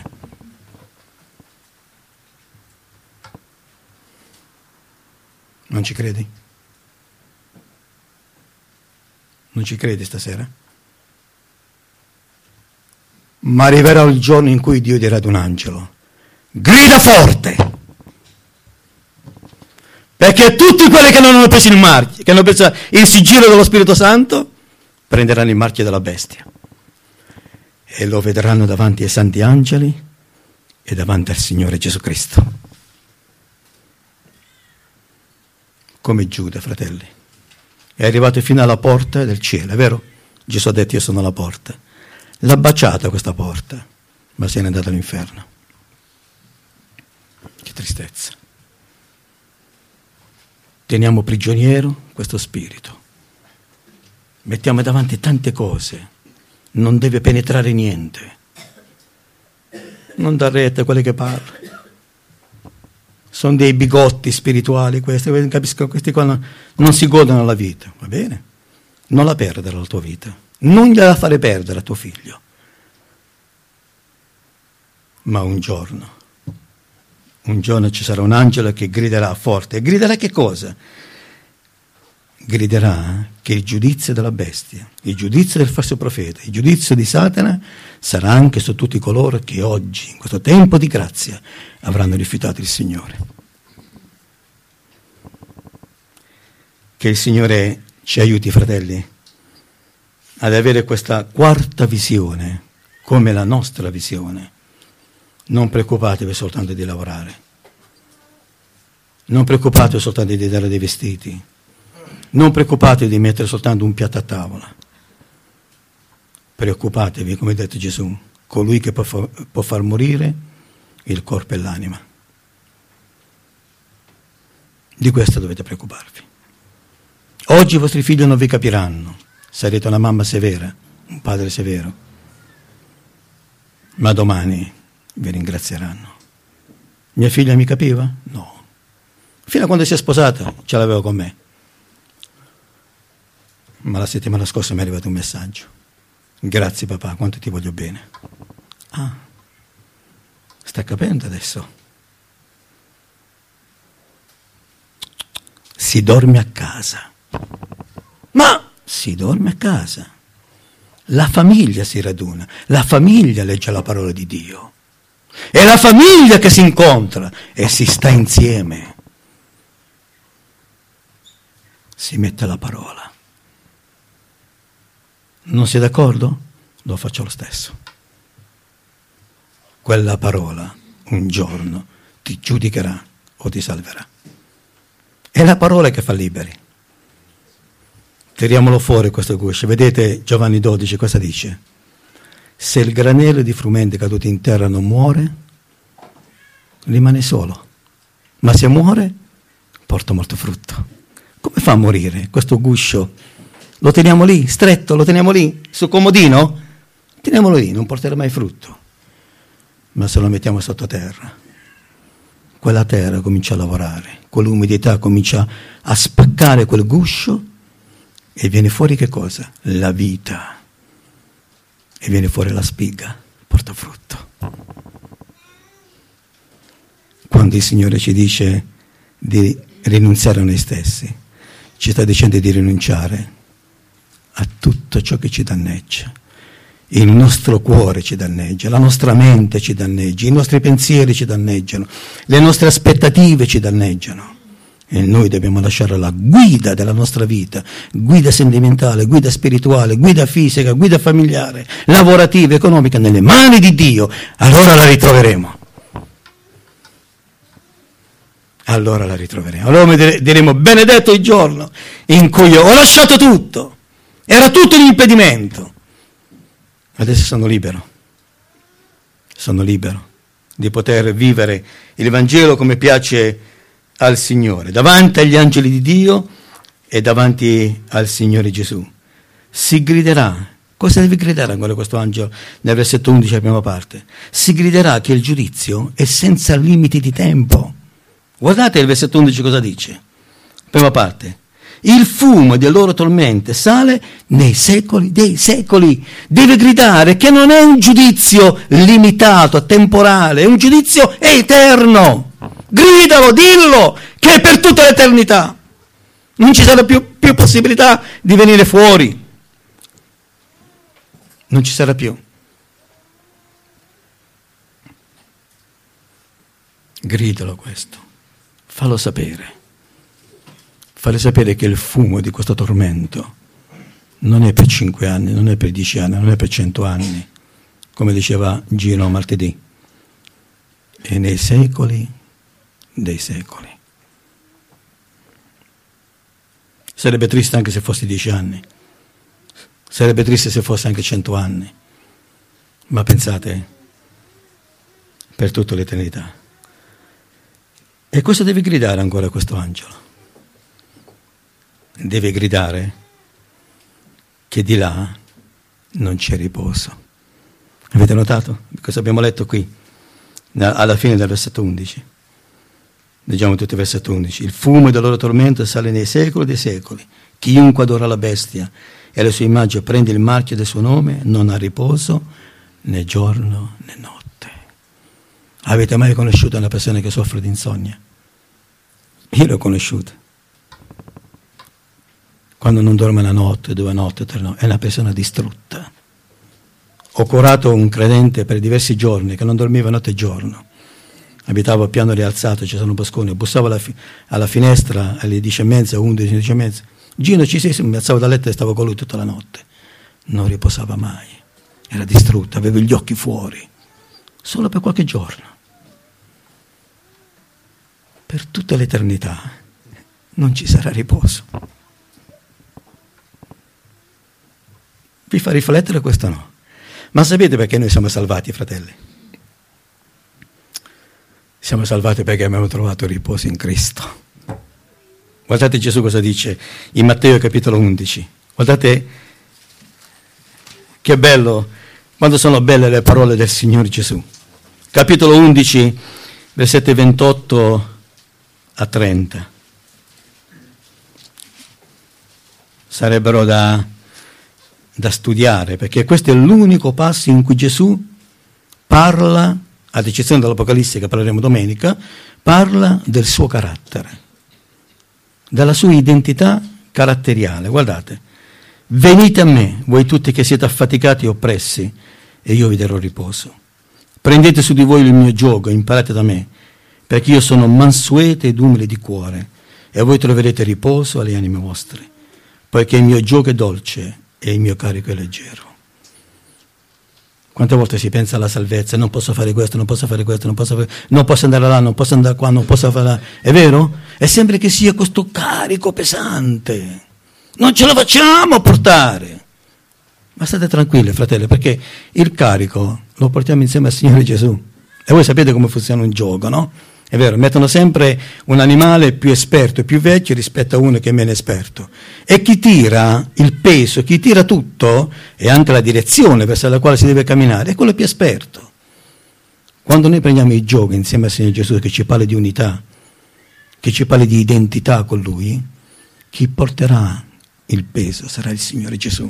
Non ci credi? Non ci credi stasera? Ma arriverà il giorno in cui Dio dirà ad un angelo, grida forte, perché tutti quelli che non hanno preso il marchio, che hanno preso il sigillo dello Spirito Santo, prenderanno il marchio della bestia e lo vedranno davanti ai santi angeli e davanti al Signore Gesù Cristo. Come Giuda, fratelli, è arrivato fino alla porta del cielo, è vero? Gesù ha detto io sono la porta. L'ha baciata questa porta, ma se n'è andato all'inferno. Che tristezza. Teniamo prigioniero questo spirito. Mettiamo davanti tante cose. Non deve penetrare niente. Non dar retta a quelli che parla. Sono dei bigotti spirituali questi. Capisco, questi qua non si godono la vita. Va bene? Non la perdere la tua vita. Non gliela fare perdere a tuo figlio. Ma un giorno ci sarà un angelo che griderà forte. E griderà che cosa? griderà che il giudizio della bestia, il giudizio del falso profeta, il giudizio di Satana sarà anche su tutti coloro che oggi, in questo tempo di grazia, avranno rifiutato il Signore. Che il Signore ci aiuti, fratelli, ad avere questa quarta visione come la nostra visione. Non preoccupatevi soltanto di lavorare, non preoccupatevi soltanto di dare dei vestiti, non preoccupatevi di mettere soltanto un piatto a tavola. Preoccupatevi, come ha detto Gesù, colui che può far morire il corpo e l'anima. Di questo dovete preoccuparvi. Oggi i vostri figli non vi capiranno, sarete una mamma severa, un padre severo, ma domani vi ringrazieranno. Mia figlia mi capiva? No. Fino a quando si è sposata ce l'avevo con me. Ma la settimana scorsa mi è arrivato un messaggio. Grazie papà, quanto ti voglio bene. Ah, sta capendo adesso? Si dorme a casa. Ma si dorme a casa. La famiglia si raduna, la famiglia legge la parola di Dio. È la famiglia che si incontra e si sta insieme. Si mette la parola. Non sei d'accordo? Lo faccio lo stesso. Quella parola un giorno ti giudicherà o ti salverà. È la parola che fa liberi. Tiriamolo fuori questo guscio. Vedete Giovanni 12 cosa dice? Se il granello di frumento caduto in terra non muore, rimane solo. Ma se muore, porta molto frutto. Come fa a morire questo guscio? Lo teniamo lì, stretto, lo teniamo lì, sul comodino? Teniamolo lì, non porterà mai frutto. Ma se lo mettiamo sottoterra, quella terra comincia a lavorare, quell'umidità comincia a spaccare quel guscio e viene fuori che cosa? La vita. E viene fuori la spiga, porta frutto. Quando il Signore ci dice di rinunziare a noi stessi, ci sta dicendo di rinunciare a tutto ciò che ci danneggia. Il nostro cuore ci danneggia, la nostra mente ci danneggia, i nostri pensieri ci danneggiano, le nostre aspettative ci danneggiano. E noi dobbiamo lasciare la guida della nostra vita, guida sentimentale, guida spirituale, guida fisica, guida familiare, lavorativa, economica, nelle mani di Dio. Allora la ritroveremo. Allora la ritroveremo. Allora diremo: benedetto il giorno in cui ho lasciato tutto. Era tutto un impedimento. Adesso sono libero. Sono libero di poter vivere il Vangelo come piace al Signore, davanti agli angeli di Dio e davanti al Signore Gesù. Si griderà. Cosa deve gridare ancora questo angelo nel versetto 11, la prima parte? Si griderà che il giudizio è senza limiti di tempo. Guardate il versetto 11 cosa dice. Prima parte. Il fumo delle loro tormente sale nei secoli dei secoli. Deve gridare che non è un giudizio limitato, temporale, è un giudizio eterno. Gridalo, dillo, che è per tutta l'eternità. Non ci sarà più possibilità di venire fuori. Non ci sarà più. Gridalo questo. Fallo sapere. Fallo sapere che il fumo di questo tormento non è per 5 anni, non è per 10 anni, non è per 100 anni, come diceva Gino martedì. È nei secoli dei secoli. Sarebbe triste anche se fosse 10 anni, sarebbe triste se fosse anche 100 anni, ma pensate, per tutta l'eternità. E cosa deve gridare ancora questo angelo? Deve gridare che di là non c'è riposo. Avete notato cosa abbiamo letto qui alla fine del versetto 11? Leggiamo tutto il versetto 11. Il fumo del loro tormento sale nei secoli dei secoli. Chiunque adora la bestia e le sue immagini prende il marchio del suo nome non ha riposo né giorno né notte. Avete mai conosciuto una persona che soffre di insonnia? Io l'ho conosciuta. quando non dorme una notte, 2 notti, 3 notti, è una persona distrutta. Ho curato un credente per diversi giorni che non dormiva notte e giorno. Abitavo a piano rialzato, ci sono bosconi, bussavo alla finestra alle 10:30, 11, 11:30. Gino, ci sei? Mi alzavo da letto e stavo con lui tutta la notte. Non riposava mai, era distrutto, aveva gli occhi fuori, solo per qualche giorno. Per tutta l'eternità non ci sarà riposo. Vi fa riflettere questo no? Ma sapete perché noi siamo salvati, fratelli? Siamo salvati perché abbiamo trovato riposo in Cristo. Guardate Gesù cosa dice in Matteo capitolo 11. Guardate che bello, quando sono belle le parole del Signore Gesù. Capitolo 11, versetti 28 a 30. Sarebbero da studiare, perché questo è l'unico passo in cui Gesù parla, ad eccezione dell'Apocalisse che parleremo domenica, parla del suo carattere, della sua identità caratteriale. Guardate, venite a me, voi tutti che siete affaticati e oppressi, e io vi darò riposo. Prendete su di voi il mio giogo e imparate da me, perché io sono mansueto ed umile di cuore, e voi troverete riposo alle anime vostre, poiché il mio giogo è dolce e il mio carico è leggero. Quante volte si pensa alla salvezza, non posso fare questo, non posso fare questo, non posso andare là, non posso andare qua, non posso fare là. È vero? È sempre che sia questo carico pesante. Non ce la facciamo a portare. Ma state tranquilli, fratelli, perché il carico lo portiamo insieme al Signore Gesù. E voi sapete come funziona un gioco, no? È vero, mettono sempre un animale più esperto e più vecchio rispetto a uno che è meno esperto. E chi tira il peso, chi tira tutto, e anche la direzione verso la quale si deve camminare, è quello più esperto. Quando noi prendiamo il gioco insieme al Signore Gesù, che ci parla di unità, che ci parla di identità con Lui, chi porterà il peso sarà il Signore Gesù.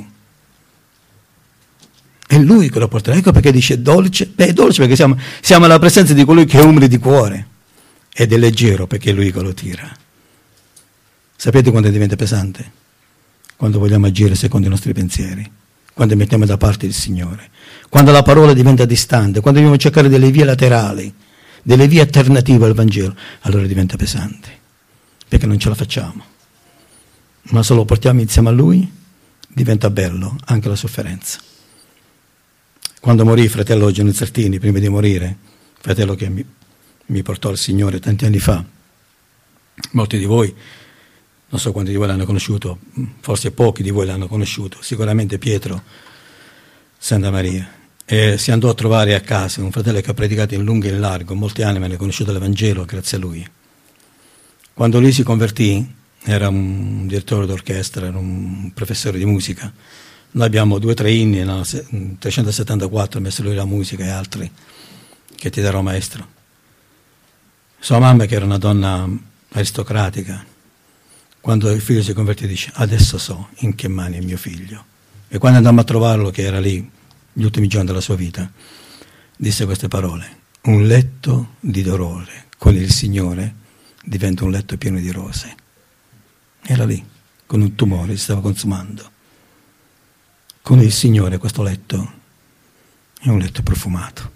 È Lui che lo porterà. Ecco perché dice dolce. Beh, è dolce perché siamo alla presenza di colui che è umile di cuore. Ed è leggero perché è Lui che lo tira. Sapete quando diventa pesante? Quando vogliamo agire secondo i nostri pensieri, quando mettiamo da parte il Signore, quando la parola diventa distante, quando dobbiamo cercare delle vie laterali, delle vie alternative al Vangelo, allora diventa pesante, perché non ce la facciamo. Ma se lo portiamo insieme a Lui, diventa bello anche la sofferenza. Quando morì fratello Genuzartini, prima di morire, fratello che mi portò al Signore tanti anni fa, molti di voi, non so quanti di voi l'hanno conosciuto, forse pochi di voi l'hanno conosciuto, sicuramente Pietro Santa Maria, e si andò a trovare a casa un fratello che ha predicato in lungo e in largo, molti anni me ne ha conosciuto l'Evangelo grazie a lui. Quando lui si convertì, era un direttore d'orchestra, era un professore di musica. Noi abbiamo 2 o 3 inni, 374, messo lui la musica e altri che ti darò maestro. Sua mamma, che era una donna aristocratica, quando il figlio si convertì dice: adesso so in che mani è mio figlio. E quando andammo a trovarlo, che era lì gli ultimi giorni della sua vita, disse queste parole: un letto di dolore con il Signore diventa un letto pieno di rose. Era lì, con un tumore, si stava consumando. Con il Signore questo letto è un letto profumato.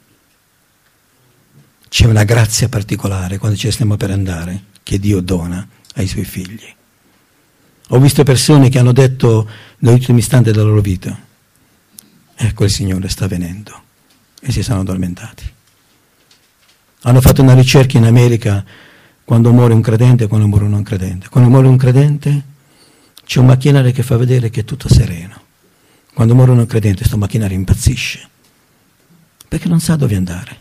C'è una grazia particolare quando ci stiamo per andare, che Dio dona ai Suoi figli. Ho visto persone che hanno detto nell'ultimo istante della loro vita: ecco, il Signore sta venendo, e si sono addormentati. Hanno fatto una ricerca in America quando muore un credente e quando muore un non credente. Quando muore un credente c'è un macchinario che fa vedere che è tutto sereno. Quando muore un non credente, questo macchinario impazzisce, perché non sa dove andare.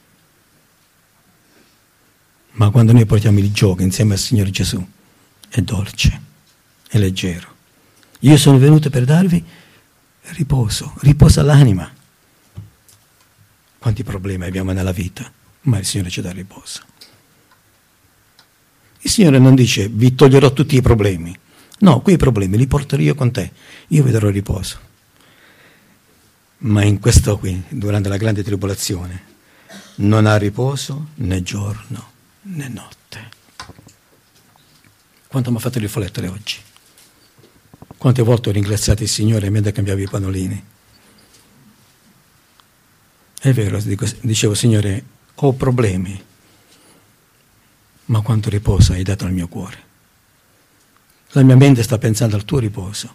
Ma quando noi portiamo il gioco insieme al Signore Gesù, è dolce, è leggero. Io sono venuto per darvi riposo all'anima. Quanti problemi abbiamo nella vita, ma il Signore ci dà riposo. Il Signore non dice: vi toglierò tutti i problemi. No, quei problemi li porterò io con te, io vi darò riposo. Ma in questo qui, durante la grande tribolazione, non ha riposo né giorno né notte. Quanto mi ha fatto riflettere oggi? Quante volte ho ringraziato il Signore mentre cambiavo i pannolini? È vero, dicevo, Signore, ho problemi, ma quanto riposo hai dato al mio cuore. La mia mente sta pensando al tuo riposo.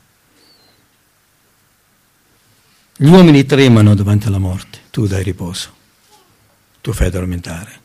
Gli uomini tremano davanti alla morte, tu dai riposo, tu fai addormentare,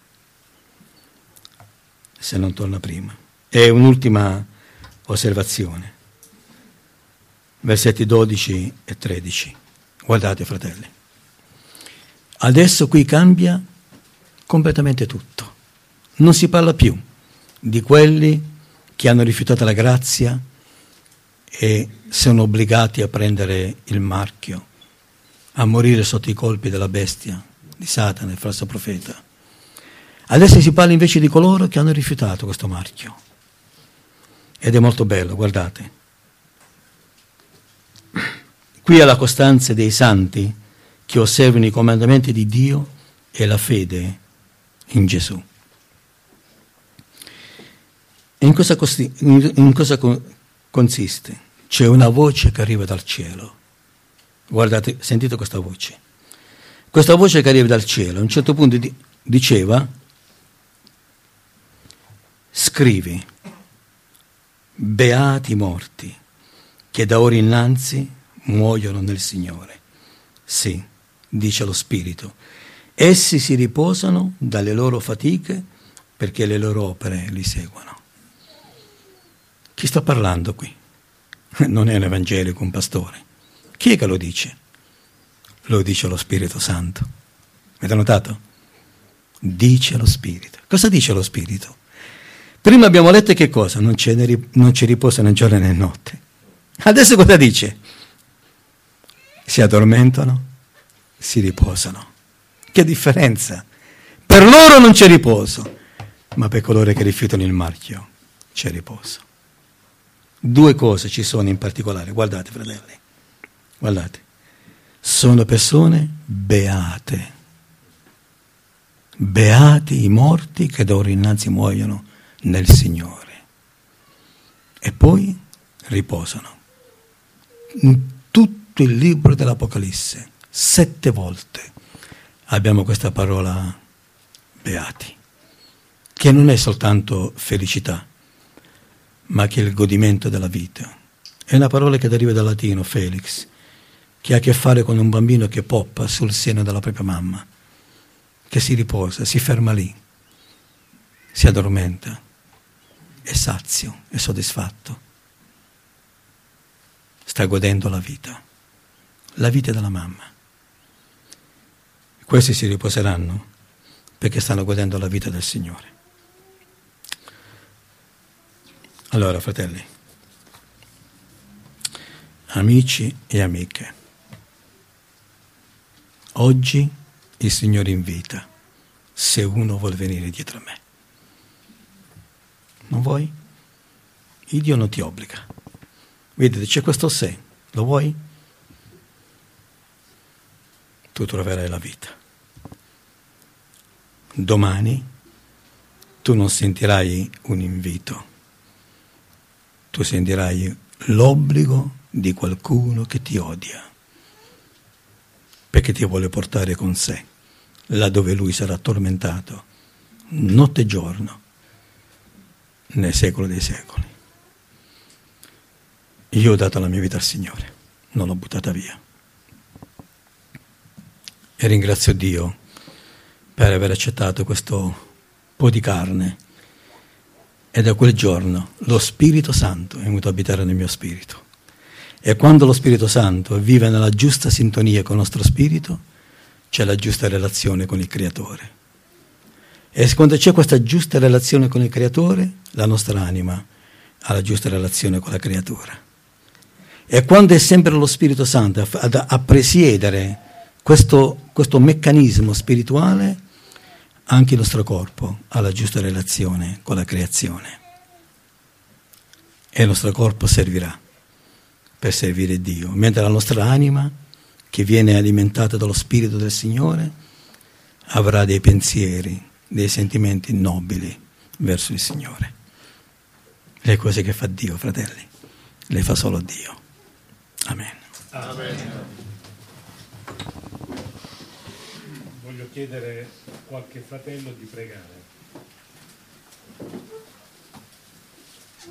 se non torna prima. E un'ultima osservazione, versetti 12 e 13. Guardate, fratelli, adesso qui cambia completamente tutto. Non si parla più di quelli che hanno rifiutato la grazia e sono obbligati a prendere il marchio, a morire sotto i colpi della bestia, di Satana, il falso profeta. Adesso si parla invece di coloro che hanno rifiutato questo marchio. Ed è molto bello, guardate. Qui è la costanza dei santi che osservano i comandamenti di Dio e la fede in Gesù. E in cosa consiste? C'è una voce che arriva dal cielo. Guardate, sentite questa voce. Questa voce che arriva dal cielo, a un certo punto diceva: scrivi, beati i morti, che da ora innanzi muoiono nel Signore. Sì, dice lo Spirito, essi si riposano dalle loro fatiche perché le loro opere li seguono. Chi sta parlando qui? Non è un evangelico, un pastore. Chi è che lo dice? Lo dice lo Spirito Santo. Avete notato? Dice lo Spirito. Cosa dice lo Spirito? Prima abbiamo letto che cosa? Non c'è riposo né giorno né notte. Adesso cosa dice? Si addormentano, si riposano. Che differenza? Per loro non c'è riposo, ma per coloro che rifiutano il marchio c'è riposo. Due cose ci sono in particolare, guardate, fratelli, guardate, sono persone beate, beati i morti che d'ora innanzi muoiono nel Signore, e poi riposano. In tutto il libro dell'Apocalisse 7 volte abbiamo questa parola beati, che non è soltanto felicità, ma che è il godimento della vita. È una parola che deriva dal latino felix, che ha a che fare con un bambino che poppa sul seno della propria mamma, che si riposa, si ferma lì, si addormenta, è sazio, è soddisfatto, sta godendo la vita della mamma. Questi si riposeranno perché stanno godendo la vita del Signore. Allora, fratelli, amici e amiche, oggi il Signore invita, se uno vuol venire dietro a me. Non vuoi? Il Dio non ti obbliga. Vedete, c'è questo se, lo vuoi? Tu troverai la vita. Domani tu non sentirai un invito, tu sentirai l'obbligo di qualcuno che ti odia, perché ti vuole portare con sé, là dove lui sarà tormentato, notte e giorno, nel secolo dei secoli. Io ho dato la mia vita al Signore, non l'ho buttata via. E ringrazio Dio per aver accettato questo po' di carne. E da quel giorno lo Spirito Santo è venuto a abitare nel mio spirito. E quando lo Spirito Santo vive nella giusta sintonia con il nostro spirito, c'è la giusta relazione con il Creatore. E quando c'è questa giusta relazione con il Creatore, la nostra anima ha la giusta relazione con la creatura. E quando è sempre lo Spirito Santo a presiedere questo meccanismo spirituale, anche il nostro corpo ha la giusta relazione con la creazione. E il nostro corpo servirà per servire Dio, mentre la nostra anima, che viene alimentata dallo Spirito del Signore, avrà dei pensieri, dei sentimenti nobili verso il Signore. Le cose che fa Dio, fratelli, le fa solo Dio. Amen. Amen. Voglio chiedere a qualche fratello di pregare.